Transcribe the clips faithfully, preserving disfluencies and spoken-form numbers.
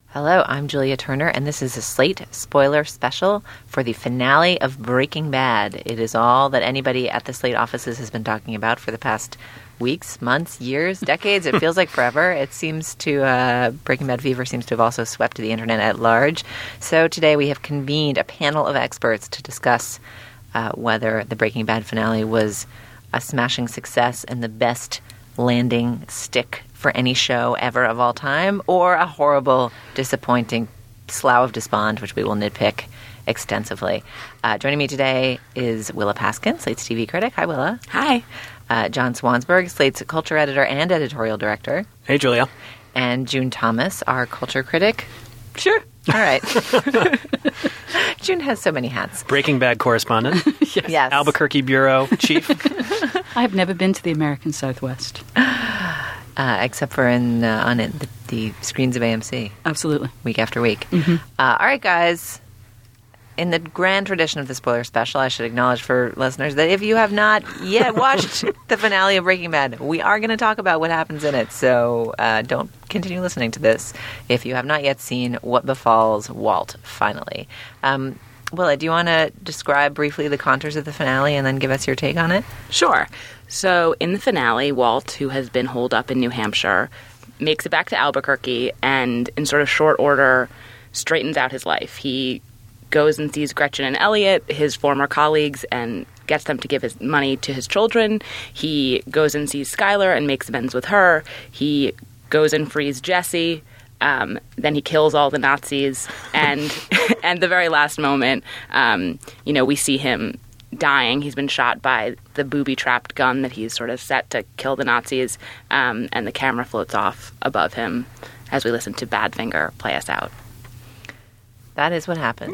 Hello, I'm Julia Turner, and this is a Slate spoiler special for the finale of Breaking Bad. It is all that anybody at the Slate offices has been talking about for the past weeks, months, years, decades. It feels like forever. It seems to, uh, Breaking Bad fever seems to have also swept the internet at large. So today we have convened a panel of experts to discuss uh, whether the Breaking Bad finale was a smashing success and the best landing stick for any show ever of all time, or a horrible, disappointing slough of despond, which we will nitpick extensively. Uh, joining me today is Willa Paskin, Slate's T V critic. Hi, Willa. Hi. Uh, John Swansburg, Slate's culture editor and editorial director. Hey, Julia. And June Thomas, our culture critic. Sure. All right. June has so many hats. Breaking Bad correspondent. Yes. Yes. Albuquerque bureau chief. I've never been to the American Southwest. Uh, except for in uh, on it, the, the screens of A M C. Absolutely. Week after week. Mm-hmm. Uh, all right, guys. In the grand tradition of the spoiler special, I should acknowledge for listeners that if you have not yet watched the finale of Breaking Bad, we are going to talk about what happens in it. So uh, don't continue listening to this if you have not yet seen what befalls Walt, finally. Um, Willa, do you want to describe briefly the contours of the finale and then give us your take on it? Sure. So in the finale, Walt, who has been holed up in New Hampshire, makes it back to Albuquerque and, in sort of short order, straightens out his life. He goes and sees Gretchen and Elliot, his former colleagues, and gets them to give his money to his children. He goes and sees Skylar and makes amends with her. He goes and frees Jesse. Um, then he kills all the Nazis, and at the very last moment, um, you know, we see him dying. He's been shot by the booby-trapped gun that he's sort of set to kill the Nazis, um, and the camera floats off above him as we listen to Badfinger play us out. That is what happened.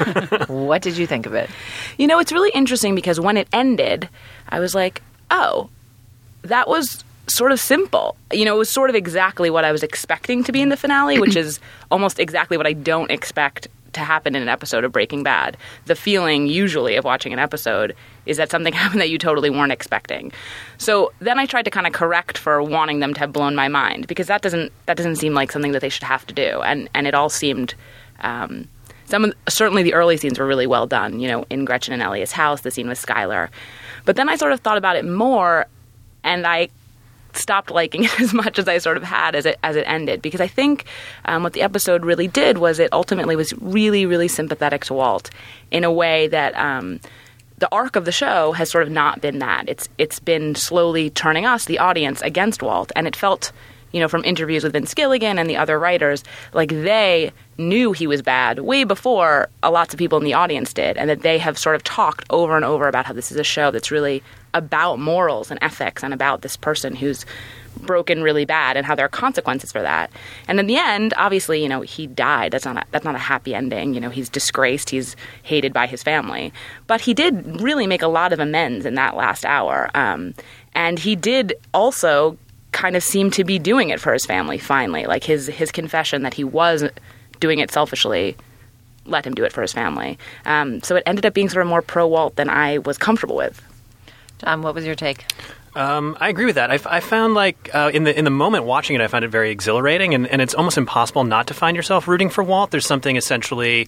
What did you think of it? You know, it's really interesting because when it ended, I was like, oh, that was sort of simple. You know, it was sort of exactly what I was expecting to be in the finale, which is almost exactly what I don't expect to happen in an episode of Breaking Bad. The feeling usually of watching an episode is that something happened that you totally weren't expecting. So then I tried to kind of correct for wanting them to have blown my mind, because that doesn't that doesn't seem like something that they should have to do. And and it all seemed um, some of, certainly the early scenes were really well done. You know, in Gretchen and Elliot's house, the scene with Skylar. But then I sort of thought about it more, and I stopped liking it as much as I sort of had as it as it ended, because I think um, what the episode really did was it ultimately was really, really sympathetic to Walt in a way that um, the arc of the show has sort of not been that. It's it's been slowly turning us, the audience, against Walt, and it felt, you know, from interviews with Vince Gilligan and the other writers, like they knew he was bad way before a lots of people in the audience did, and that they have sort of talked over and over about how this is a show that's really about morals and ethics and about this person who's broken really bad and how there are consequences for that. And in the end, obviously, you know, he died. That's not a, that's not a happy ending. You know, he's disgraced. He's hated by his family. But he did really make a lot of amends in that last hour. Um, and he did also kind of seem to be doing it for his family finally. Like his, his confession that he was doing it selfishly let him do it for his family. Um, so it ended up being sort of more pro-Walt than I was comfortable with. John, what was your take? Um, I agree with that. I, I found like uh, in the in the moment watching it, I found it very exhilarating, and, and it's almost impossible not to find yourself rooting for Walt. There's something essentially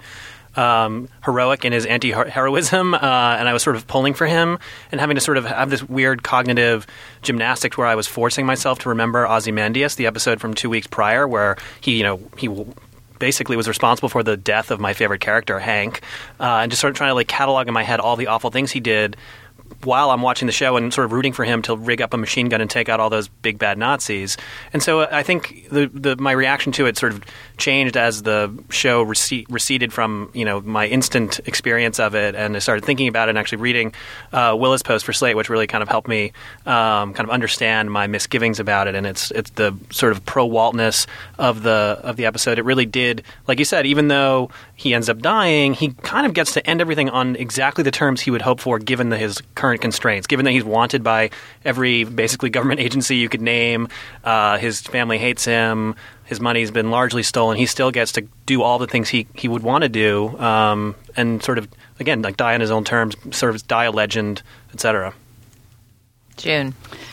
um, heroic in his anti-heroism, uh, and I was sort of pulling for him and having to sort of have this weird cognitive gymnastics where I was forcing myself to remember Ozymandias, the episode from two weeks prior, where he, you know, he basically was responsible for the death of my favorite character, Hank, uh, and just sort of trying to like catalog in my head all the awful things he did while I'm watching the show and sort of rooting for him to rig up a machine gun and take out all those big bad Nazis. And so I think the, the my reaction to it sort of changed as the show rece- receded from, you know, my instant experience of it, and I started thinking about it and actually reading uh, Willa's post for Slate, which really kind of helped me um, kind of understand my misgivings about it. And it's it's the sort of pro-Waltness of the of the episode. It really did, like you said, even though he ends up dying, he kind of gets to end everything on exactly the terms he would hope for given the, his current constraints, given that he's wanted by every basically government agency you could name. Uh, his family hates him. His money's been largely stolen. He still gets to do all the things he, he would want to do, um, and sort of, again, like die on his own terms, sort of die a legend, et cetera. June.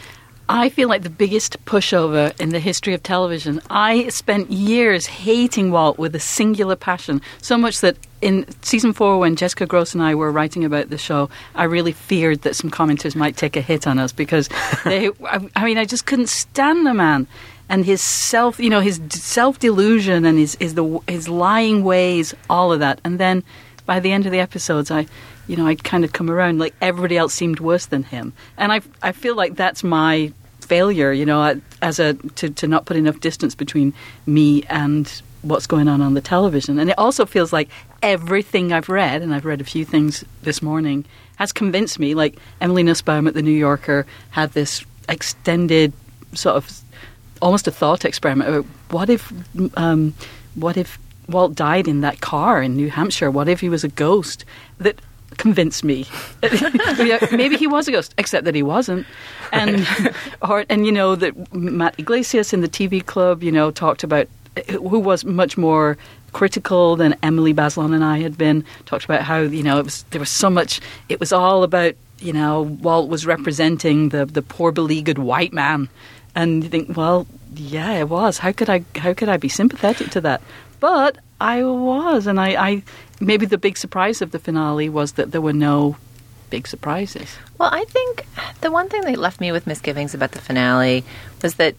I feel like the biggest pushover in the history of television. I spent years hating Walt with a singular passion, so much that in season four, when Jessica Gross and I were writing about the show, I really feared that some commenters might take a hit on us because they, I, I mean, I just couldn't stand the man. And his self, you know, his self-delusion and his, his, the, his lying ways, all of that. And then by the end of the episodes, I... you know, I'd kind of come around, like everybody else seemed worse than him. And I I feel like that's my failure, you know, as a to, to not put enough distance between me and what's going on on the television. And it also feels like everything I've read, and I've read a few things this morning, has convinced me, like Emily Nussbaum at The New Yorker had this extended sort of, almost a thought experiment about what if, um, what if Walt died in that car in New Hampshire? What if he was a ghost? That convinced me. Maybe he was a ghost, except that he wasn't. And or and you know that Matt Iglesias in the T V Club, you know, talked about, who was much more critical than Emily Bazelon and I had been, talked about how, you know, it was there was so much, it was all about, you know, Walt was representing the the poor beleaguered white man. And you think, well, yeah, it was. How could I how could I be sympathetic to that? But I was, and I, I maybe the big surprise of the finale was that there were no big surprises. Well, I think the one thing that left me with misgivings about the finale was that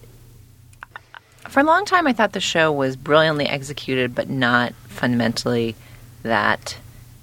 for a long time I thought the show was brilliantly executed, but not fundamentally that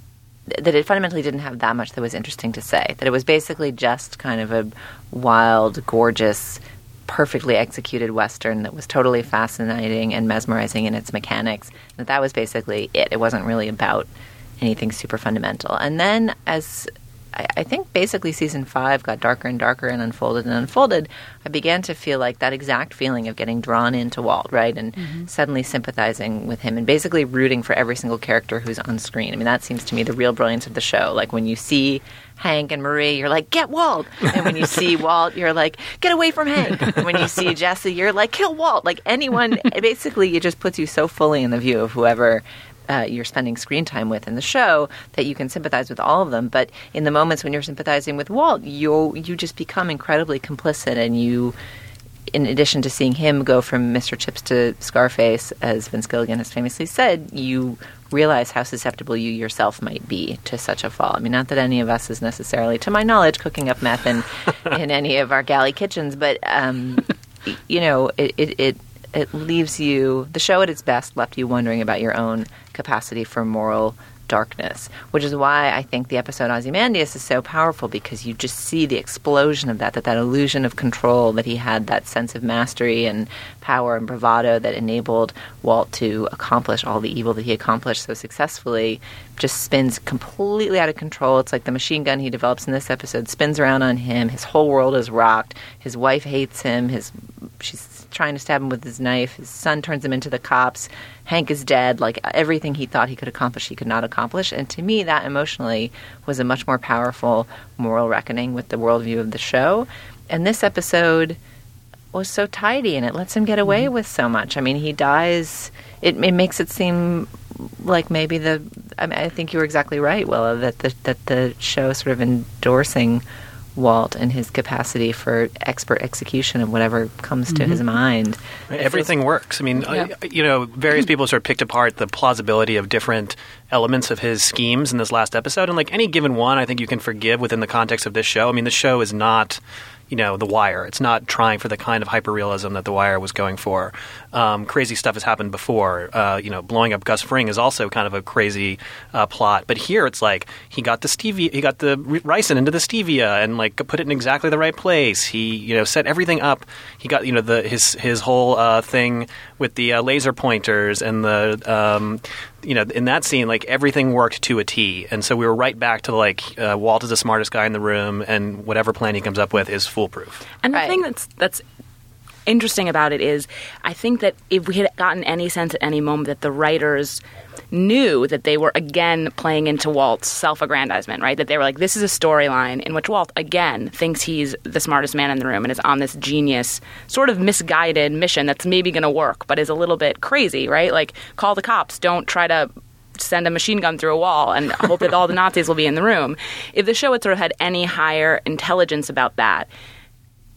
that it fundamentally didn't have that much that was interesting to say. That it was basically just kind of a wild, gorgeous, perfectly executed Western that was totally fascinating and mesmerizing in its mechanics. That that was basically it. It wasn't really about anything super fundamental. And then as I, I think basically season five got darker and darker and unfolded and unfolded, I began to feel like that exact feeling of getting drawn into Walt, right? And mm-hmm. suddenly sympathizing with him and basically rooting for every single character who's on screen. I mean, that seems to me the real brilliance of the show. Like when you see Hank and Marie, you're like, get Walt. And when you see Walt, you're like, get away from Hank. And when you see Jesse, you're like, kill Walt. Like anyone, basically it just puts you so fully in the view of whoever uh, you're spending screen time with in the show that you can sympathize with all of them. But in the moments when you're sympathizing with Walt, you you just become incredibly complicit, and you, in addition to seeing him go from Mister Chips to Scarface, as Vince Gilligan has famously said, you realize how susceptible you yourself might be to such a fall. I mean, not that any of us is necessarily, to my knowledge, cooking up meth in, in any of our galley kitchens, but, um, you know, it, it, it, it leaves you, the show at its best left you wondering about your own capacity for moral darkness, which is why I think the episode Ozymandias is so powerful, because you just see the explosion of that, that that illusion of control, that he had that sense of mastery and power and bravado that enabled Walt to accomplish all the evil that he accomplished so successfully, just spins completely out of control. It's like the machine gun he develops in this episode spins around on him. His whole world is rocked. His wife hates him. His she's trying to stab him with his knife. His son turns him into the cops. Hank is dead. Like, everything he thought he could accomplish, he could not accomplish. And to me, that emotionally was a much more powerful moral reckoning with the worldview of the show. And this episode was so tidy, and it lets him get away mm-hmm. with so much. I mean, he dies. It, it makes it seem like maybe the. I mean, I think you were exactly right, Willa, that the that the show is sort of endorsing Walt and his capacity for expert execution of whatever comes to mm-hmm. his mind. Everything works. I mean, yeah. uh, you know, various people sort of picked apart the plausibility of different elements of his schemes in this last episode. And like any given one, I think you can forgive within the context of this show. I mean, the show is not, you know, The Wire. It's not trying for the kind of hyperrealism that The Wire was going for. Um, crazy stuff has happened before. Uh, you know, blowing up Gus Fring is also kind of a crazy uh, plot. But here it's like he got the stevia, he got the ricin into the stevia and like put it in exactly the right place. He, you know, set everything up. He got, you know, the his his whole uh, thing with the uh, laser pointers and the, um, you know, in that scene, like everything worked to a T. And so we were right back to like uh, Walt is the smartest guy in the room, and whatever plan he comes up with is foolproof. And the right. thing that's that's interesting about it is, I think that if we had gotten any sense at any moment that the writers knew that they were again playing into Walt's self-aggrandizement, right? That they were like, this is a storyline in which Walt again thinks he's the smartest man in the room and is on this genius, sort of misguided mission that's maybe going to work, but is a little bit crazy, right? Like, call the cops, don't try to send a machine gun through a wall and hope that all the Nazis will be in the room. If the show had sort of had any higher intelligence about that,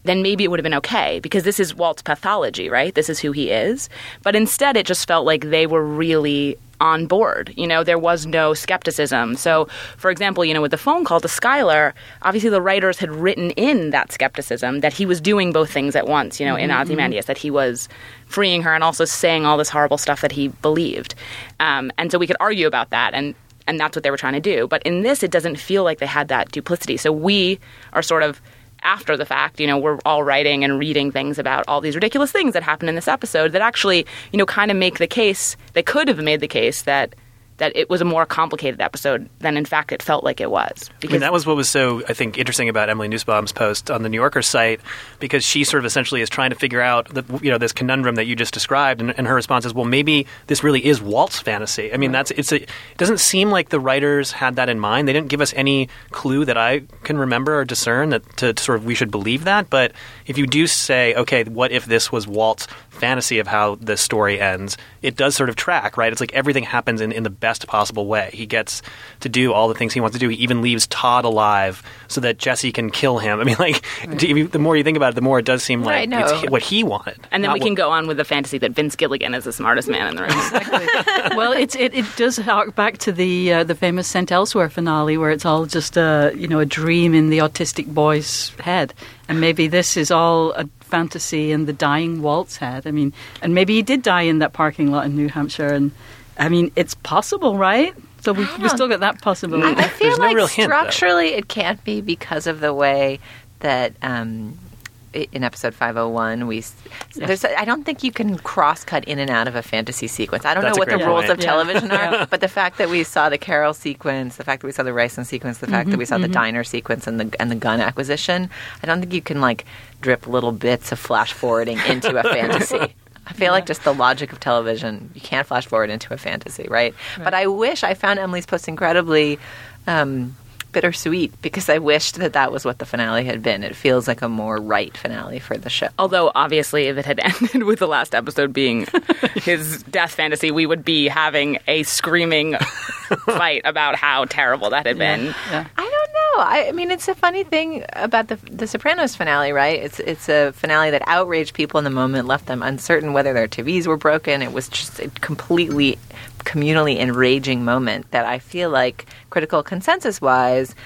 then maybe it would have been okay, because this is Walt's pathology, right? This is who he is. But instead, it just felt like they were really on board. You know, there was no skepticism. So, for example, you know, with the phone call to Skylar, obviously the writers had written in that skepticism that he was doing both things at once, you know, mm-hmm. in Ozymandias, that he was freeing her and also saying all this horrible stuff that he believed. Um, and so we could argue about that, and and that's what they were trying to do. But in this, it doesn't feel like they had that duplicity. So we are sort of after the fact, you know, we're all writing and reading things about all these ridiculous things that happened in this episode that actually, you know, kind of make the case, they could have made the case that that it was a more complicated episode than, in fact, it felt like it was. I mean, that was what was so, I think, interesting about Emily Nussbaum's post on the New Yorker site, because she sort of essentially is trying to figure out, the, you know, this conundrum that you just described, and, and her response is, well, maybe this really is Walt's fantasy. I mean, that's it's a, it doesn't seem like the writers had that in mind. They didn't give us any clue that I can remember or discern that to, to sort of we should believe that. But if you do say, okay, what if this was Walt's fantasy of how the story ends, it does sort of track, right? It's like everything happens in, in the best possible way. He gets to do all the things he wants to do. He even leaves Todd alive so that Jesse can kill him. I mean, like, right. the more you think about it, the more it does seem like right, no. it's what he wanted. And then we what, can go on with the fantasy that Vince Gilligan is the smartest man in the room. Exactly. Well, it's, it, it does hark back to the uh, the famous Sent Elsewhere finale, where it's all just a, you know, a dream in the autistic boy's head. And maybe this is all a fantasy in the dying Walt's head. I mean, and maybe he did die in that parking lot in New Hampshire. And I mean, it's possible, right? So we've, we've still got that possibility. I feel There's like no real hint, structurally though. It can't be because of the way that um, in episode five oh one we. Yes. There's, I don't think you can cross-cut in and out of a fantasy sequence. I don't That's know what the point. rules of Yeah. television are, Yeah. but the fact that we saw the Carol sequence, the fact that we saw the Ricin sequence, the fact Mm-hmm, that we saw mm-hmm. the diner sequence and the and the gun acquisition, I don't think you can like drip little bits of flash forwarding into a fantasy. I feel yeah. like just the logic of television, you can't flash forward into a fantasy, right? right. But I wish I found Emily's post incredibly um, bittersweet, because I wished that that was what the finale had been. It feels like a more right finale for the show. Although, obviously, if it had ended with the last episode being his death fantasy, we would be having a screaming fight about how terrible that had been. Yeah. Yeah. I don't know. I, I mean, it's a funny thing about the the Sopranos finale, right? It's it's a finale that outraged people in the moment, left them uncertain whether their T Vs were broken. It was just a completely communally enraging moment that I feel like, critical consensus-wise,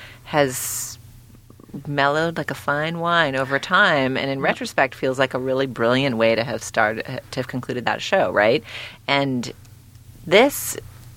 has mellowed like a fine wine over time, and in retrospect feels like a really brilliant way to have started to have concluded that show, right? And this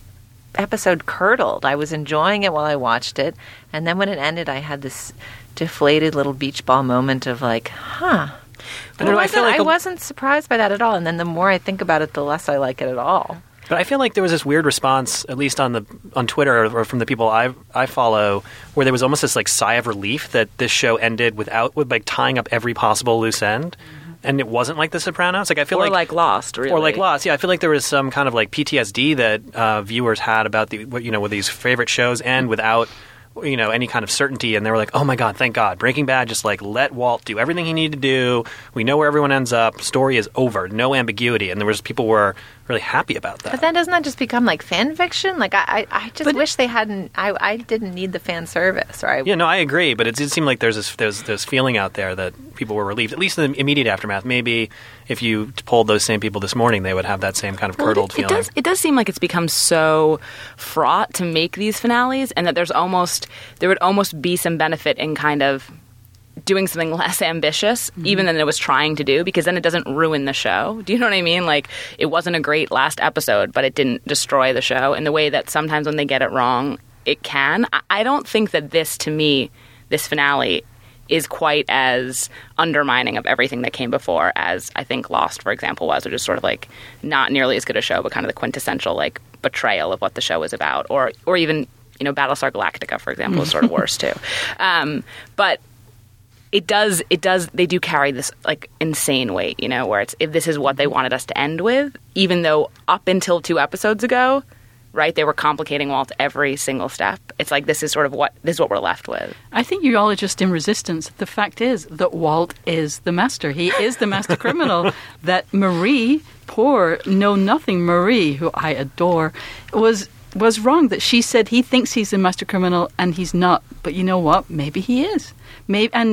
episode curdled. I was enjoying it while I watched it, and then when it ended, I had this deflated little beach ball moment of like, huh. But I, I, wasn't, feel like I a- wasn't surprised by that at all. And then the more I think about it, the less I like it at all. But I feel like there was this weird response, at least on the on Twitter or, or from the people I I follow, where there was almost this like sigh of relief that this show ended without with like tying up every possible loose end, mm-hmm. and it wasn't like The Sopranos. Like I feel or like, like Lost, really. or like Lost. Yeah, I feel like there was some kind of like P T S D that uh, viewers had about the what, you know with these favorite shows end without you know any kind of certainty, and they were like, oh my god, thank God, Breaking Bad just like let Walt do everything he needed to do. We know where everyone ends up. Story is over, no ambiguity, and there was people were really happy about that. But then doesn't that just become like fan fiction? Like I, I, I just But- wish they hadn't. I, I didn't need the fan service, right? Yeah, no, I agree, but it did seem like there's this there's this feeling out there that people were relieved, at least in the immediate aftermath. Maybe if you polled those same people this morning, they would have that same kind of Well, curdled it, it feeling. does. It does seem like it's become so fraught to make these finales, and that there's almost there would almost be some benefit in kind of doing something less ambitious, mm-hmm. even than it was trying to do, because then it doesn't ruin the show. Do you know what I mean? Like, it wasn't a great last episode, but it didn't destroy the show in the way that sometimes when they get it wrong, it can. I, I don't think that this, to me, this finale is quite as undermining of everything that came before as I think Lost, for example, was, which is sort of like not nearly as good a show, but kind of the quintessential like betrayal of what the show was about, or or even you know Battlestar Galactica, for example, is sort of worse too. Um, but it does it does they do carry this like insane weight, you know, where it's if this is what they wanted us to end with, even though up until two episodes ago, right, they were complicating Walt every single step. It's like this is sort of what this is what we're left with. I think you all are just in resistance. The fact is that Walt is the master. He is the master criminal. That Marie, poor know-nothing Marie, who I adore, was was wrong. That she said he thinks he's the master criminal and he's not. But you know what? Maybe he is. Maybe and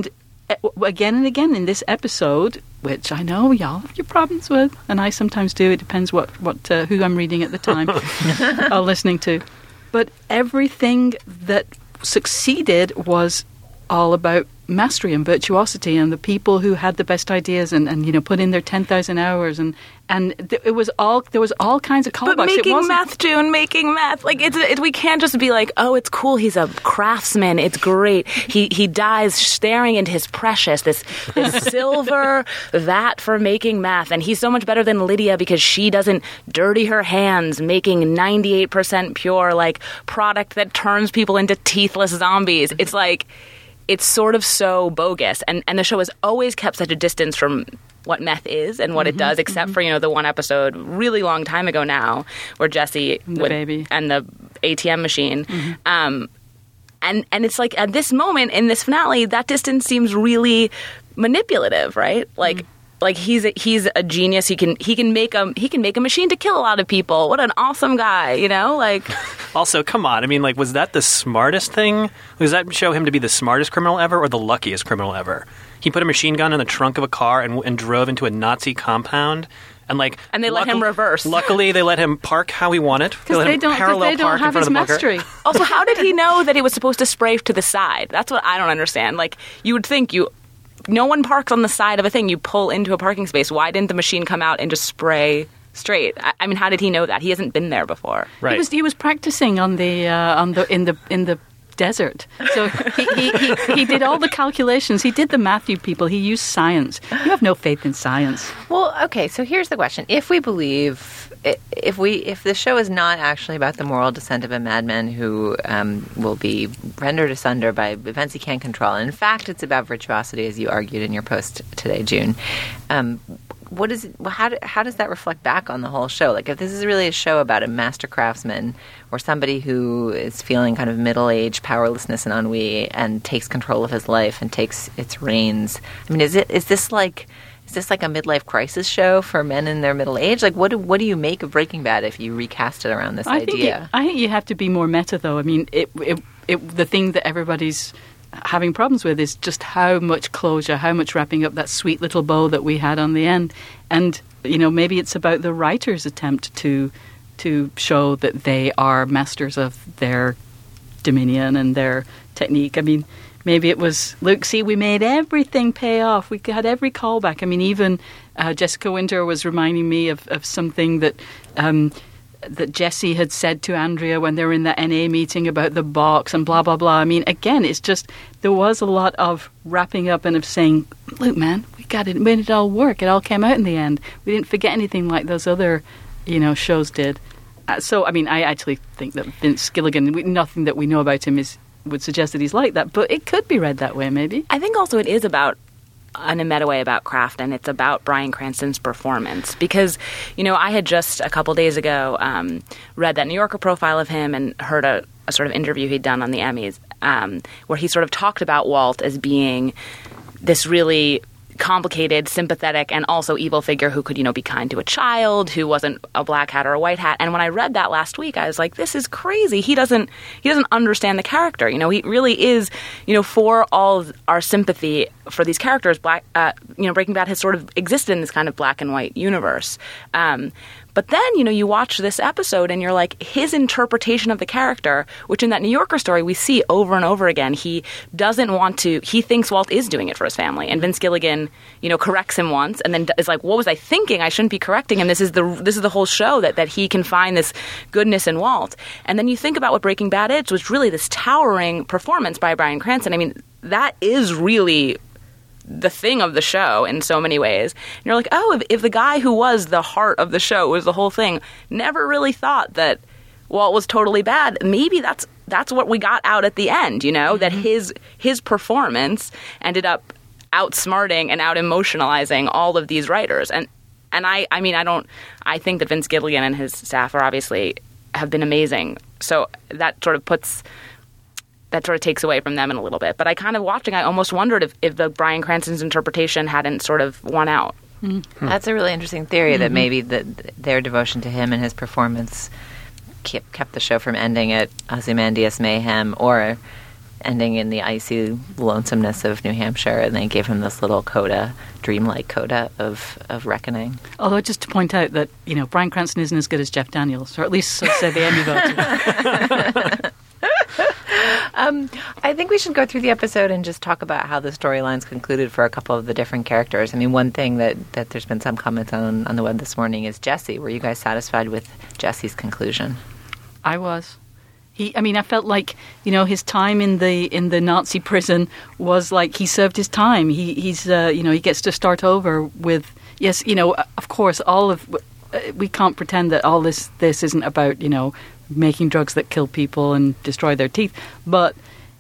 again and again in this episode, which I know y'all have your problems with, and I sometimes do. It depends what, what uh, who I'm reading at the time or listening to. But everything that succeeded was all about mastery and virtuosity, and the people who had the best ideas and, and you know put in their ten thousand hours, and and th- it was all there was all kinds of callbacks. But making it wasn't, math, June, making math, like it's it, we can't just be like, oh, it's cool. He's a craftsman. It's great. He he dies staring into his precious this this silver vat for making math, and he's so much better than Lydia because she doesn't dirty her hands making ninety-eight percent pure like product that turns people into teethless zombies. It's like. It's sort of so bogus, and, and the show has always kept such a distance from what meth is and what mm-hmm, it does, except mm-hmm. for, you know, the one episode really long time ago now where Jesse the would, baby. and the A T M machine. Mm-hmm. Um, and, and it's like at this moment in this finale, that distance seems really manipulative, right? Like... Mm-hmm. Like he's a, he's a genius. He can he can make a he can make a machine to kill a lot of people. What an awesome guy, you know? Like, also, come on. I mean, like, was that the smartest thing? Does that show him to be the smartest criminal ever, or the luckiest criminal ever? He put a machine gun in the trunk of a car and, and drove into a Nazi compound. And like, and they let luck- him reverse. Luckily, they let him park how he wanted. Because they, they don't, they don't have his mastery. Also, how did he know that he was supposed to spray to the side? That's what I don't understand. Like, you would think you. No one parks on the side of a thing. You pull into a parking space. Why didn't the machine come out and just spray straight? I, I mean, how did he know that? He hasn't been there before. Right. He was he was practicing on the uh, on the in the in the desert. So he, he, he, he did all the calculations. He did the math, you people. He used science. You have no faith in science. Well, okay. So here's the question: if we believe. If we if the show is not actually about the moral descent of a madman who um, will be rendered asunder by events he can't control, and in fact it's about virtuosity, as you argued in your post today, June, um, what is it, how, do, how does that reflect back on the whole show? Like, if this is really a show about a master craftsman or somebody who is feeling kind of middle-aged powerlessness and ennui and takes control of his life and takes its reins, I mean, is it is this like... Is this like a midlife crisis show for men in their middle age? Like, what do, what do you make of Breaking Bad if you recast it around this I idea? Think it, I think you have to be more meta, though. I mean, it, it, it, the thing that everybody's having problems with is just how much closure, how much wrapping up that sweet little bow that we had on the end. And, you know, maybe it's about the writer's attempt to to show that they are masters of their dominion and their technique. I mean... Maybe it was, look, see, we made everything pay off. We had every callback. I mean, even uh, Jessica Winter was reminding me of, of something that um, that Jesse had said to Andrea when they were in that N A meeting about the box and blah, blah, blah. I mean, again, it's just, there was a lot of wrapping up and of saying, look, man, we got it, made it all work. It all came out in the end. We didn't forget anything like those other, you know, shows did. Uh, so, I mean, I actually think that Vince Gilligan, we, nothing that we know about him is would suggest that he's like that, but it could be read that way, maybe. I think also it is about, in a meta way, about craft, and it's about Bryan Cranston's performance. Because, you know, I had just a couple days ago um, read that New Yorker profile of him and heard a, a sort of interview he'd done on the Emmys um, where he sort of talked about Walt as being this really complicated, sympathetic, and also evil figure who could, you know, be kind to a child, who wasn't a black hat or a white hat. And when I read that last week, I was like, this is crazy. He doesn't he doesn't understand the character. You know, he really is, you know, for all our sympathy for these characters, black, uh, you know, Breaking Bad has sort of existed in this kind of black and white universe. Um, But then, you know, you watch this episode and you're like, his interpretation of the character, which in that New Yorker story we see over and over again, he doesn't want to, he thinks Walt is doing it for his family. And Vince Gilligan, you know, corrects him once and then is like, what was I thinking? I shouldn't be correcting him. This is the this is the whole show, that, that he can find this goodness in Walt. And then you think about what Breaking Bad is, which really this towering performance by Bryan Cranston. I mean, that is really the thing of the show in so many ways. And you're like, oh, if, if the guy who was the heart of the show, was the whole thing, never really thought that Walt was totally bad, maybe that's that's what we got out at the end, you know, mm-hmm. that his his performance ended up outsmarting and out emotionalizing all of these writers. And and I, I mean, I don't, I think that Vince Gilligan and his staff are obviously have been amazing. So that sort of puts... that sort of takes away from them in a little bit. But I kind of watching, I almost wondered if, if the Bryan Cranston's interpretation hadn't sort of won out. Mm-hmm. That's a really interesting theory, mm-hmm. that maybe the, their devotion to him and his performance kept, kept the show from ending at Ozymandias Mayhem, or ending in the icy lonesomeness of New Hampshire, and they gave him this little coda, dreamlike coda of, of reckoning. Although, just to point out that, you know, Bryan Cranston isn't as good as Jeff Daniels, or at least so said the Emmy voters. um, I think we should go through the episode and just talk about how the storyline's concluded for a couple of the different characters. I mean, one thing that, that there's been some comments on on the web this morning is Jesse. Were you guys satisfied with Jesse's conclusion? I was. He, I mean, I felt like, you know, his time in the in the Nazi prison was like he served his time. He he's uh, you know, he gets to start over with, yes, you know, of course, all of uh, we can't pretend that all this this isn't about, you know, making drugs that kill people and destroy their teeth, but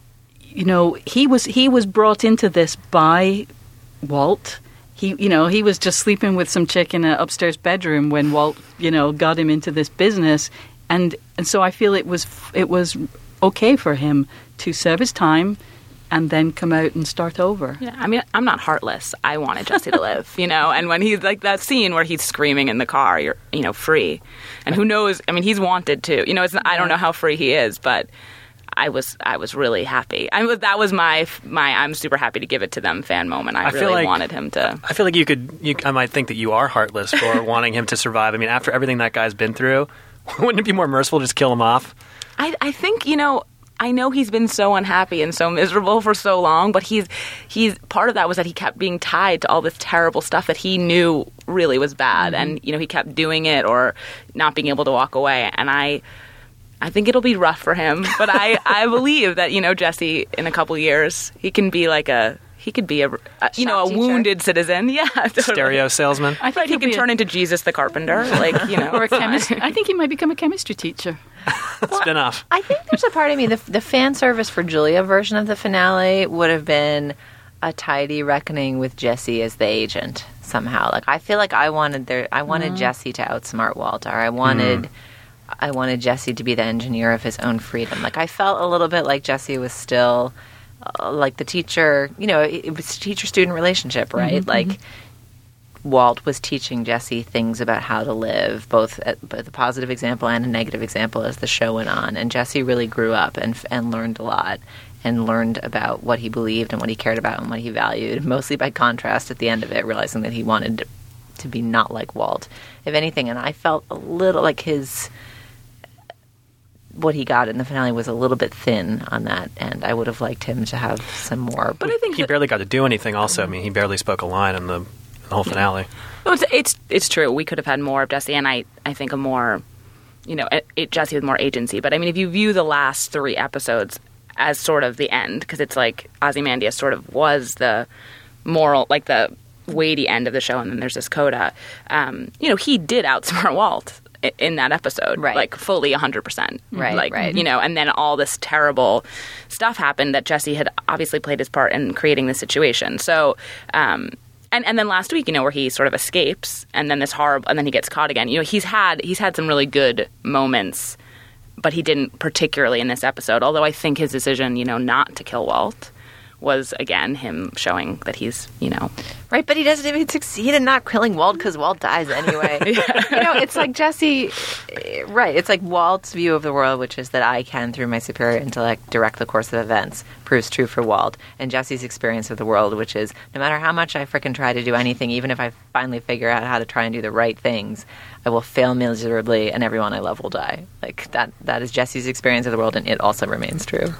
you know, he was he was brought into this by Walt. He, you know, he was just sleeping with some chick in an upstairs bedroom when Walt, you know, got him into this business. And and so I feel it was it was okay for him to serve his time and then come out and start over. Yeah, I mean, I'm not heartless. I wanted Jesse to live, you know. And when he's like that scene where he's screaming in the car, you're, you know, free. And who knows? I mean, he's wanted to. You know, it's, I don't know how free he is, but I was I was really happy. I was that was my my I'm super happy to give it to them fan moment. I, I really feel like, wanted him to. I feel like you could. You, I might think that you are heartless for wanting him to survive. I mean, after everything that guy's been through. Wouldn't it be more merciful to just kill him off? I, I think, you know, I know he's been so unhappy and so miserable for so long, but he's he's part of that was that he kept being tied to all this terrible stuff that he knew really was bad. Mm-hmm. And, you know, he kept doing it or not being able to walk away. And I I think it'll be rough for him. But I, I believe that, you know, Jesse, in a couple years, he can be like a... He could be a, a you know, a teacher. wounded citizen. Yeah, totally. Stereo salesman. I think he can turn a, into Jesus the Carpenter, like, you know, or a chemist. I think he might become a chemistry teacher. Well, spin off. I think there's a part of me, the, the fan service for Julia version of the finale would have been a tidy reckoning with Jesse as the agent somehow. Like, I feel like I wanted there, I wanted mm. Jesse to outsmart Walter. I wanted, mm. I wanted Jesse to be the engineer of his own freedom. Like, I felt a little bit like Jesse was still. Uh, like the teacher, you know, it, it was a teacher-student relationship, right? Mm-hmm, like mm-hmm. Walt was teaching Jesse things about how to live, both, at, both a positive example and a negative example as the show went on. And Jesse really grew up and and learned a lot and learned about what he believed and what he cared about and what he valued, mostly by contrast at the end of it, realizing that he wanted to, to be not like Walt, if anything. And I felt a little like his... what he got in the finale was a little bit thin on that, and I would have liked him to have some more. But I think he barely got to do anything. Also, I mean, he barely spoke a line in the, in the whole finale. No, it's, it's it's true. We could have had more of Jesse, and I, I think a more, you know, it, it, Jesse with more agency. But I mean, if you view the last three episodes as sort of the end, because it's like Ozymandias sort of was the moral, like the weighty end of the show, and then there's this coda. Um, you know, he did outsmart Walt in that episode, right. like fully one hundred percent. Right, like, right. You know, and then all this terrible stuff happened that Jesse had obviously played his part in creating the situation. So, um, and, and then last week, you know, where he sort of escapes and then this horrible, and then he gets caught again. You know, he's had, he's had some really good moments, but he didn't particularly in this episode, although I think his decision, you know, not to kill Walt was, again, him showing that he's, you know... Right, but he doesn't even succeed in not killing Walt because Walt dies anyway. Yeah. You know, it's like Jesse... Right, it's like Walt's view of the world, which is that I can, through my superior intellect, direct the course of events, proves true for Walt. And Jesse's experience of the world, which is, no matter how much I frickin' try to do anything, even if I finally figure out how to try and do the right things, I will fail miserably and everyone I love will die. Like, that that is Jesse's experience of the world, and it also remains true.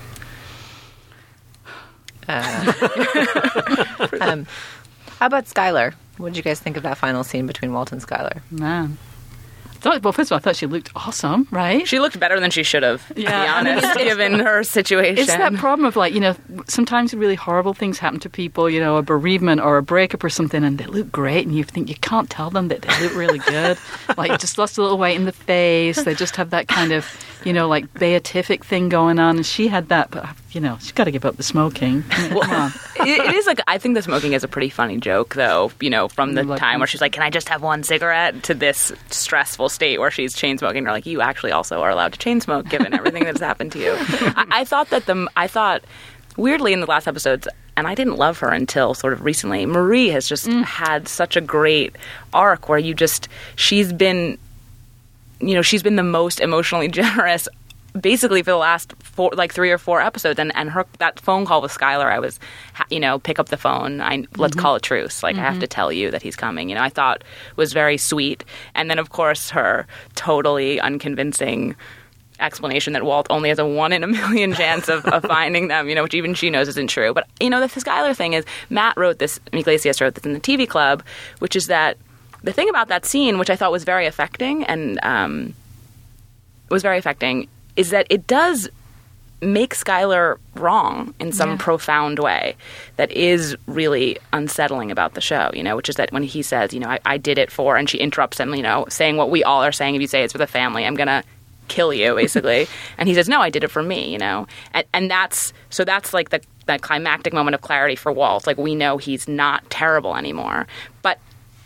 Uh, um, how about Skylar? What did you guys think of that final scene between Walt and Skylar? Man. Thought, well, first of all, I thought she looked awesome, right? She looked better than she should have, yeah. to be honest, given her situation. It's that problem of, like, you know, sometimes really horrible things happen to people, you know, a bereavement or a breakup or something, and they look great, and you think you can't tell them that they look really good. Like, just lost a little weight in the face. They just have that kind of, you know, like, beatific thing going on, and she had that, but, you know, she's got to give up the smoking. Well, come on. It, it is like, I think the smoking is a pretty funny joke, though, you know, from the like, time where she's like, can I just have one cigarette, to this stressful state where she's chain smoking. You're like, you actually also are allowed to chain smoke given everything that's happened to you. I, I thought that the, I thought, weirdly in the last episodes, and I didn't love her until sort of recently, Marie has just mm. had such a great arc where you just, she's been, you know, she's been the most emotionally generous basically for the last four, like three or four episodes, and, and her that phone call with Skylar, I was, you know, pick up the phone. I let's mm-hmm. call a truce. Like mm-hmm. I have to tell you that he's coming. You know, I thought was very sweet. And then of course her totally unconvincing explanation that Walt only has a one in a million chance of, of finding them. You know, which even she knows isn't true. But you know, the Skylar thing is Matt wrote this. Iglesias wrote this in the T V Club, which is that the thing about that scene, which I thought was very affecting and um, was very affecting. is that it does make Skylar wrong in some yeah. profound way that is really unsettling about the show, you know, which is that when he says, you know, I, I did it for, and she interrupts him, you know, saying what we all are saying, if you say it's for the family, I'm going to kill you, basically. And he says, no, I did it for me, you know. And, and that's, so that's like the, that climactic moment of clarity for Walt. Like, we know he's not terrible anymore. But,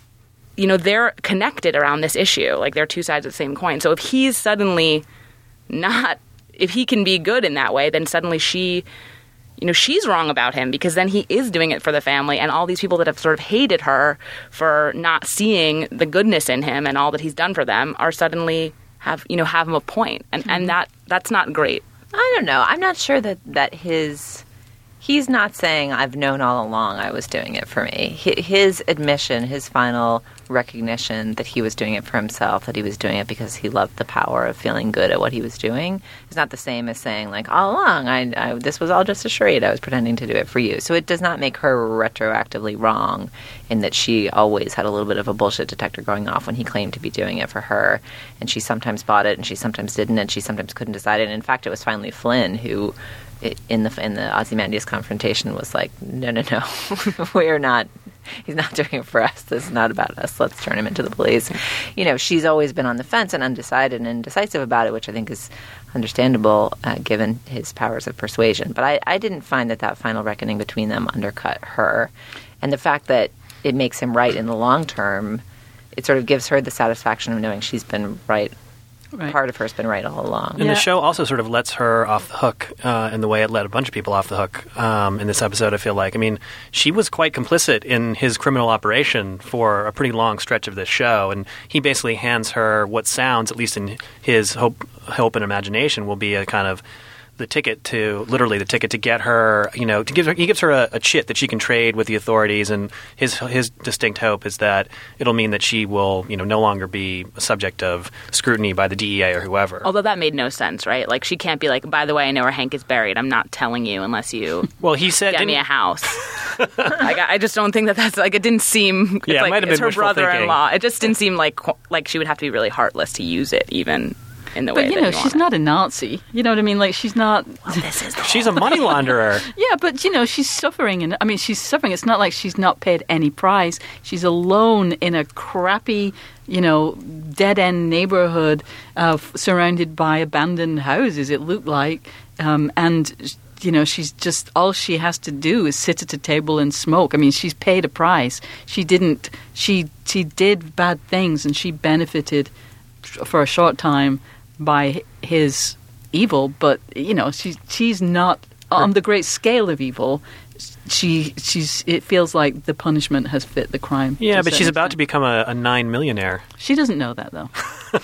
you know, they're connected around this issue. Like, they're two sides of the same coin. So if he's suddenly not, if he can be good in that way, then suddenly she, you know, she's wrong about him, because then he is doing it for the family, and all these people that have sort of hated her for not seeing the goodness in him and all that he's done for them are suddenly have, you know, have him a point. And, and that that's not great. I don't know. I'm not sure that, that his... He's not saying, I've known all along I was doing it for me. His admission, his final recognition that he was doing it for himself, that he was doing it because he loved the power of feeling good at what he was doing, is not the same as saying, like, all along, I, I, this was all just a charade. I was pretending to do it for you. So it does not make her retroactively wrong in that she always had a little bit of a bullshit detector going off when he claimed to be doing it for her. And she sometimes bought it, and she sometimes didn't, and she sometimes couldn't decide it. And in fact, it was finally Flynn who... in the in the Ozymandias confrontation was like, no, no, no, we're not, he's not doing it for us. This is not about us. Let's turn him into the police. You know, she's always been on the fence and undecided and indecisive about it, which I think is understandable uh, given his powers of persuasion. But I, I didn't find that that final reckoning between them undercut her. And the fact that it makes him right in the long term, it sort of gives her the satisfaction of knowing she's been right. Right. Part of her has been right all along. And yeah. the show also sort of lets her off the hook uh, in the way it let a bunch of people off the hook um, in this episode, I feel like. I mean, she was quite complicit in his criminal operation for a pretty long stretch of this show, and he basically hands her what sounds, at least in his hope, hope and imagination, will be a kind of the ticket to, literally the ticket to get her, you know, to give her, he gives her a, a chit that she can trade with the authorities, and his his distinct hope is that it'll mean that she will, you know, no longer be a subject of scrutiny by the D E A or whoever. Although that made no sense, right? Like, she can't be like, by the way, I know where Hank is buried. I'm not telling you unless you well, he said, get me a house. Like, I just don't think that that's, like, it didn't seem, it's yeah, like, it might have it's been her brother-in-law. It just didn't seem like, like she would have to be really heartless to use it, even. In the but way you that know, you she's not a Nazi. You know what I mean? Like, she's not. Well, this is the she's a money launderer. Yeah, but you know, she's suffering, and I mean, she's suffering. It's not like she's not paid any price. She's alone in a crappy, you know, dead end neighborhood, uh, surrounded by abandoned houses. It looked like, um, and. You know, she's just, all she has to do is sit at a table and smoke. I mean, she's paid a price. She didn't, she she did bad things, and she benefited for a short time by his evil. But, you know, she, she's not, on the great scale of evil, she she's. it feels like the punishment has fit the crime. Yeah, but she's about to become a, a nine millionaire. She doesn't know that, though.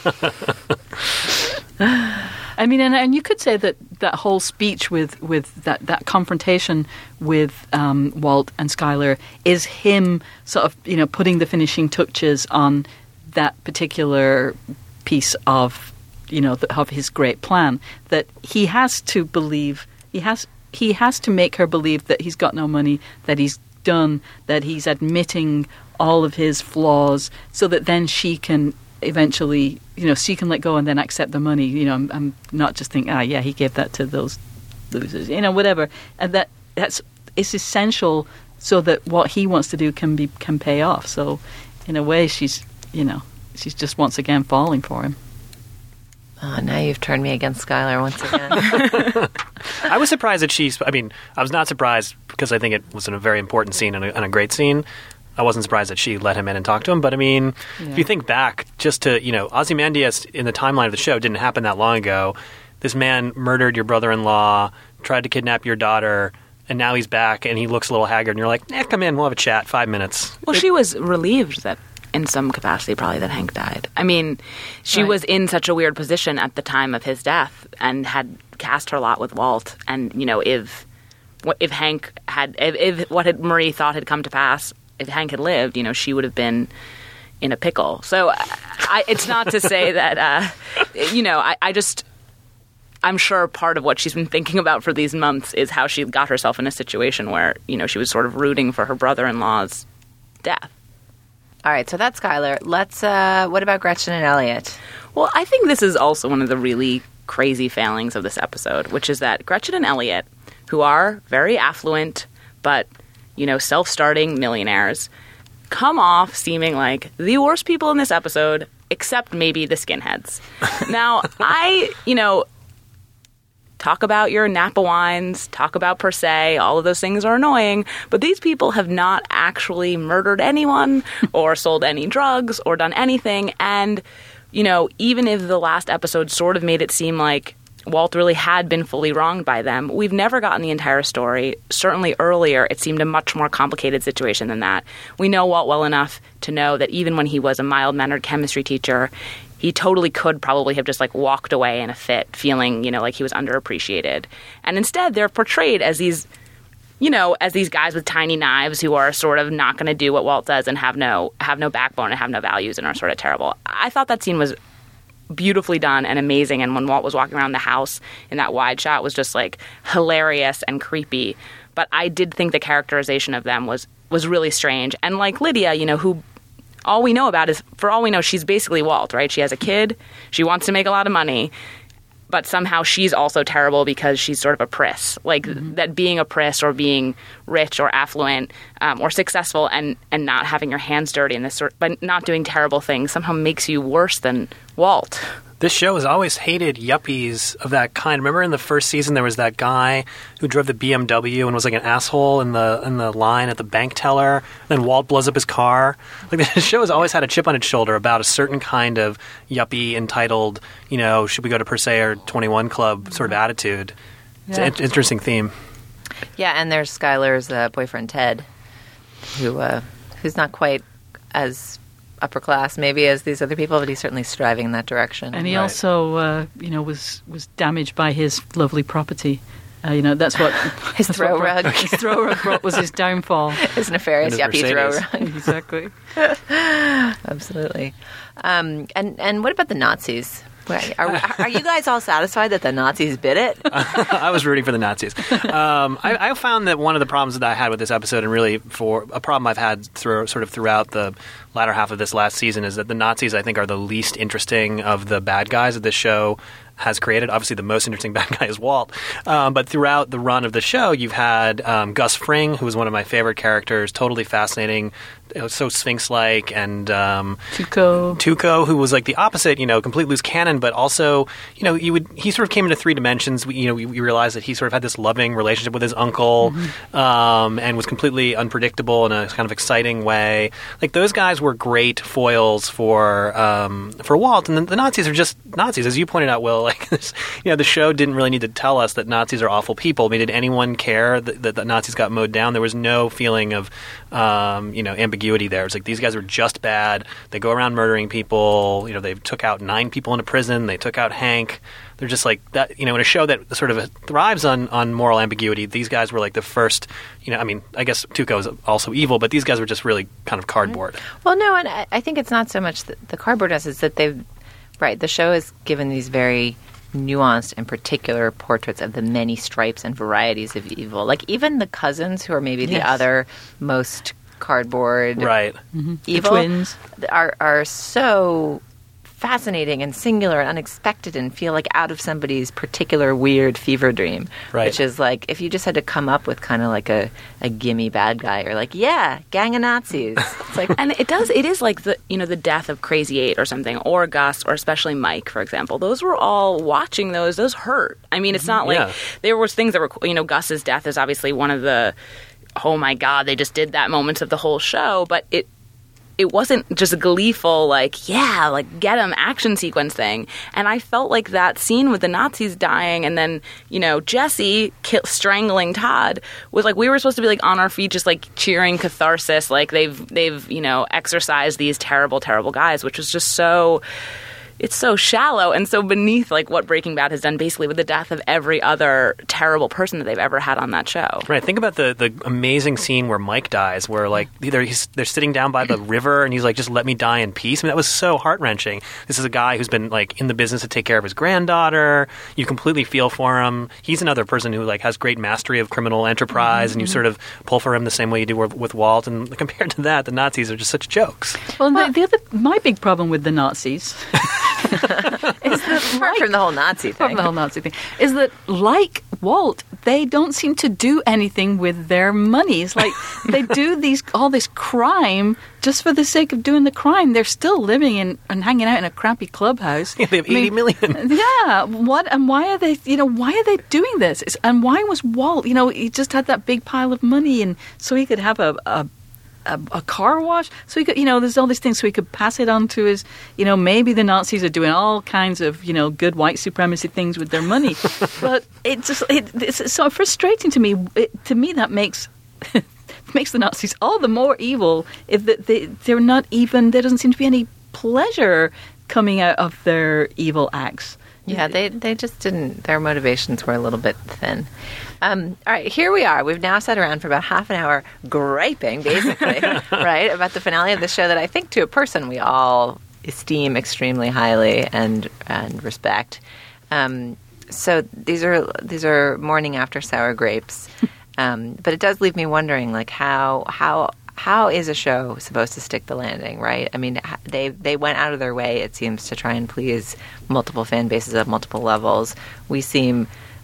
I mean, and, and you could say that that whole speech with, with that, that confrontation with um, Walt and Skylar is him sort of, you know, putting the finishing touches on that particular piece of, you know, the, of his great plan. That he has to believe, he has he has to make her believe that he's got no money, that he's done, that he's admitting all of his flaws, so that then she can eventually, you know, she can let go and then accept the money. You know, I'm, I'm not just thinking, ah, yeah, he gave that to those losers, you know, whatever. And that that's it's essential so that what he wants to do can be can pay off. So, in a way, she's, you know, she's just once again falling for him. Oh, now you've turned me against Skylar once again. I was surprised that she. I mean, I was not surprised because I think it was a very important scene and a, and a great scene. I wasn't surprised that she let him in and talked to him. But, I mean, yeah. If you think back just to, you know, Ozymandias in the timeline of the show didn't happen that long ago. This man murdered your brother-in-law, tried to kidnap your daughter, and now he's back and he looks a little haggard. And you're like, eh, come in, we'll have a chat, five minutes. Well, it, she was relieved that in some capacity probably that Hank died. I mean, she Right. was in such a weird position at the time of his death and had cast her lot with Walt. And, you know, if what if Hank had, if, if what had Marie thought had come to pass, if Hank had lived, you know, she would have been in a pickle. So I, it's not to say that, uh, you know, I, I just, I'm sure part of what she's been thinking about for these months is how she got herself in a situation where, you know, she was sort of rooting for her brother-in-law's death. All right, so that's Skylar. Let's, uh, what about Gretchen and Elliot? Well, I think this is also one of the really crazy failings of this episode, which is that Gretchen and Elliot, who are very affluent but, you know, self-starting millionaires, come off seeming like the worst people in this episode, except maybe the skinheads. Now, I, you know, talk about your Napa wines, talk about per se, all of those things are annoying, but these people have not actually murdered anyone or sold any drugs or done anything. And, you know, even if the last episode sort of made it seem like Walt really had been fully wronged by them, we've never gotten the entire story. Certainly earlier, it seemed a much more complicated situation than that. We know Walt well enough to know that even when he was a mild-mannered chemistry teacher, he totally could probably have just, like, walked away in a fit, feeling, you know, like he was underappreciated. And instead, they're portrayed as these, you know, as these guys with tiny knives who are sort of not going to do what Walt does and have no have no backbone and have no values and are sort of terrible. I thought that scene was beautifully done and amazing, and when Walt was walking around the house in that wide shot was just, like, hilarious and creepy. But I did think the characterization of them was was really strange. And like Lydia, you know, who all we know about is, for all we know, she's basically Walt, right? She has a kid, she wants to make a lot of money, but somehow she's also terrible because she's sort of a priss. Like, mm-hmm. that being a priss or being rich or affluent um, or successful and, and not having your hands dirty in this sort, but not doing terrible things somehow makes you worse than Walt. This show has always hated yuppies of that kind. Remember in the first season there was that guy who drove the B M W and was like an asshole in the in the line at the bank teller. Then Walt blows up his car. Like, the show has always had a chip on its shoulder about a certain kind of yuppie entitled, you know, should we go to Per se or twenty-one Club sort of attitude. It's Yeah. an interesting theme. Yeah, and there's Skylar's uh, boyfriend, Ted, who uh, who's not quite as upper class maybe as these other people, but he's certainly striving in that direction. And he Right. also, uh, you know, was was damaged by his lovely property. Uh, you know, that's what His that's throw what brought- rug. His throw rug brought was his downfall. His nefarious And his yuppie throw Mercedes. rug. Exactly. Absolutely. Um, and and what about the Nazis? Are, are you guys all satisfied that the Nazis bit it? I was rooting for the Nazis. Um, I, I found that one of the problems that I had with this episode, and really for a problem I've had through, sort of throughout the latter half of this last season, is that the Nazis, I think, are the least interesting of the bad guys that this show has created. Obviously, the most interesting bad guy is Walt. Um, but throughout the run of the show, you've had um, Gus Fring, who was one of my favorite characters, totally fascinating, you know, so Sphinx-like, and um, Tuco. Tuco, who was like the opposite, you know, complete loose cannon, but also, you know, you would he sort of came into three dimensions. We, you know, we, we realized that he sort of had this loving relationship with his uncle, mm-hmm. um, and was completely unpredictable in a kind of exciting way. Like, those guys were great foils for um, for Walt, and the, the Nazis are just Nazis, as you pointed out, Will. Like, this, you know, the show didn't really need to tell us that Nazis are awful people. I mean, did anyone care that, that the Nazis got mowed down? There was no feeling of, um, you know, ambiguity there. It's like, these guys are just bad. They go around murdering people. You know, they took out nine people in a prison. They took out Hank. They're just like that. You know, in a show that sort of thrives on, on moral ambiguity, these guys were like the first. You know, I mean, I guess Tuco was also evil, but these guys were just really kind of cardboard. Well, no, and I, I think it's not so much the, the cardboardness; it's that they've right. The show has given these very nuanced and particular portraits of the many stripes and varieties of evil. Like, even the cousins, who are maybe the Yes. other most cardboard Right. Mm-hmm. evil, The twins. are are so fascinating and singular and unexpected, and feel like out of somebody's particular weird fever dream. Right. Which is like, if you just had to come up with kind of like a, a gimme bad guy, you're like, yeah, gang of Nazis. It's like, And it does, it is like the, you know, the death of Crazy Eight or something, or Gus, or especially Mike, for example. Those were all, watching those, those hurt. I mean, it's not like, Yeah. there was things that were, you know, Gus's death is obviously one of the, oh my God, they just did that moments of the whole show, but it, it wasn't just a gleeful, like, yeah, like, get 'em action sequence thing. And I felt like that scene with the Nazis dying and then, you know, Jesse ki- strangling Todd was like, we were supposed to be, like, on our feet just, like, cheering catharsis, like, they've, they've, you know, exorcised these terrible, terrible guys, which was just so... It's so shallow and so beneath like what Breaking Bad has done basically with the death of every other terrible person that they've ever had on that show. Right. Think about the, the amazing scene where Mike dies, where like they're, he's, they're sitting down by the river and he's like, just let me die in peace. I mean, that was so heart-wrenching. This is a guy who's been like in the business to take care of his granddaughter. You completely feel for him. He's another person who like has great mastery of criminal enterprise, mm-hmm. and you sort of pull for him the same way you do with, with Walt. And compared to that, the Nazis are just such jokes. Well, the, the other my big problem with the Nazis is that, apart like, from the whole Nazi apart thing, from the whole Nazi thing, is that like Walt, they don't seem to do anything with their money. It's like they do these all this crime just for the sake of doing the crime. They're still living in and hanging out in a crappy clubhouse. Yeah, they have eighty I mean, million. Yeah, what and why are they? You know, why are they doing this? It's, and why was Walt? You know, he just had that big pile of money, and so he could have a. a A, a car wash, so he could, you know, there's all these things, so he could pass it on to his, you know, maybe the Nazis are doing all kinds of, you know, good white supremacy things with their money, but it just, it, it's so frustrating to me. It, to me, that makes makes the Nazis all the more evil if they, they're not even, there doesn't seem to be any pleasure coming out of their evil acts. Yeah, they they just didn't, their motivations were a little bit thin. Um, all right, here we are. We've now sat around for about half an hour griping, basically, right, about the finale of the show that I think to a person we all esteem extremely highly and and respect. Um, so these are these are morning after sour grapes. Um, but it does leave me wondering, like, how how how is a show supposed to stick the landing, right? I mean, they they went out of their way, it seems, to try and please multiple fan bases at multiple levels. We seem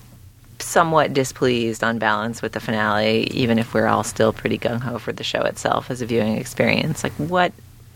somewhat displeased on balance with the finale, even if we're all still pretty gung-ho for the show itself as a viewing experience. Like, what...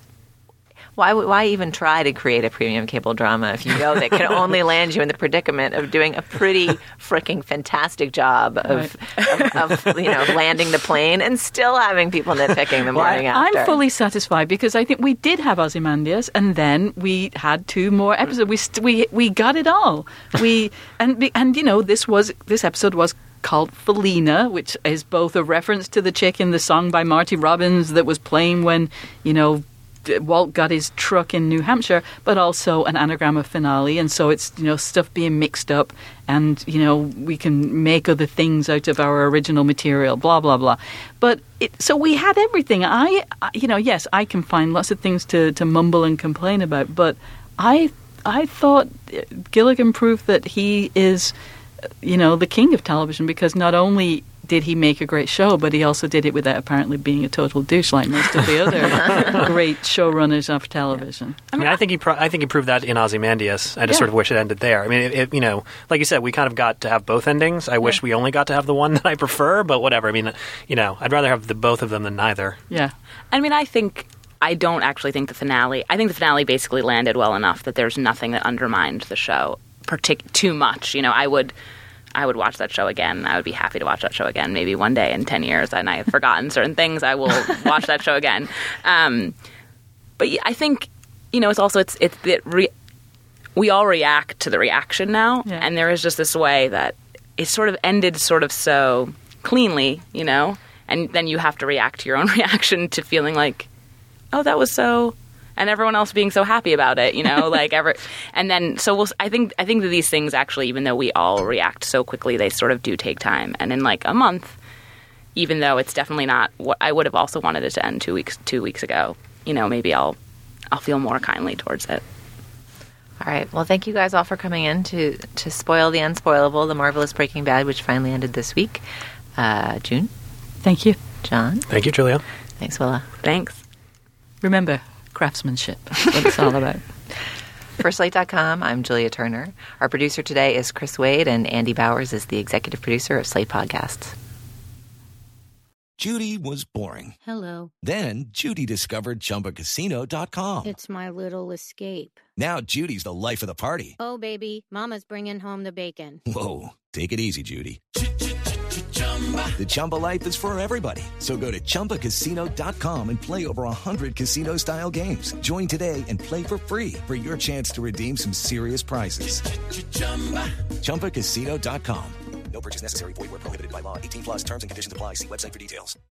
Why why even try to create a premium cable drama if you know that can only land you in the predicament of doing a pretty freaking fantastic job of, right. of, of you know landing the plane and still having people nitpicking the morning well, after? I'm fully satisfied because I think we did have Ozymandias, and then we had two more episodes. We st- we we got it all. We and and you know this was this episode was called Felina, which is both a reference to the chick in the song by Marty Robbins that was playing when you know. Walt got his truck in New Hampshire, but also an anagram of finale, and so it's, you know, stuff being mixed up, and, you know, we can make other things out of our original material, blah, blah, blah. But, it, so we had everything. I, you know, yes, I can find lots of things to, to mumble and complain about, but I, I thought Gilligan proved that he is, you know, the king of television, because not only did he make a great show, but he also did it without apparently being a total douche like most of the other great showrunners of television. I mean, I think he, pro- I think he proved that in Ozymandias. I just yeah. sort of wish it ended there. I mean, it, it, you know, like you said, we kind of got to have both endings. I yeah. wish we only got to have the one that I prefer, but whatever. I mean, you know, I'd rather have the both of them than neither. Yeah. I mean, I think I don't actually think the finale. I think the finale basically landed well enough that there's nothing that undermined the show partic- too much. You know, I would. I would watch that show again. I would be happy to watch that show again. Maybe one day in ten years, and I have forgotten certain things, I will watch that show again. Um, but yeah, I think, you know, it's also it's it's the re- we all react to the reaction now, yeah. and there is just this way that it sort of ended sort of so cleanly, you know, and then you have to react to your own reaction to feeling like, oh, that was so. And everyone else being so happy about it, you know, like ever, and then so we'll. I think I think that these things actually, even though we all react so quickly, they sort of do take time. And in like a month, even though it's definitely not what I would have also wanted it to end two weeks two weeks ago, you know, maybe I'll I'll feel more kindly towards it. All right. Well, thank you guys all for coming in to to spoil the unspoilable, the marvelous Breaking Bad, which finally ended this week. Uh, June, thank you, John. Thank you, Julia. Thanks, Willa. Thanks. Remember. Craftsmanship. That's what it's all about. For Slate dot com, I'm Julia Turner. Our producer today is Chris Wade, and Andy Bowers is the executive producer of Slate Podcasts. Judy was boring. Hello. Then Judy discovered Chumba Casino dot com. It's my little escape. Now Judy's the life of the party. Oh, baby, mama's bringing home the bacon. Whoa, take it easy, Judy. The Chumba life is for everybody. So go to Chumba Casino dot com and play over one hundred casino-style games. Join today and play for free for your chance to redeem some serious prizes. Chumba Casino dot com. No purchase necessary. Void where prohibited by law. eighteen plus terms and conditions apply. See website for details.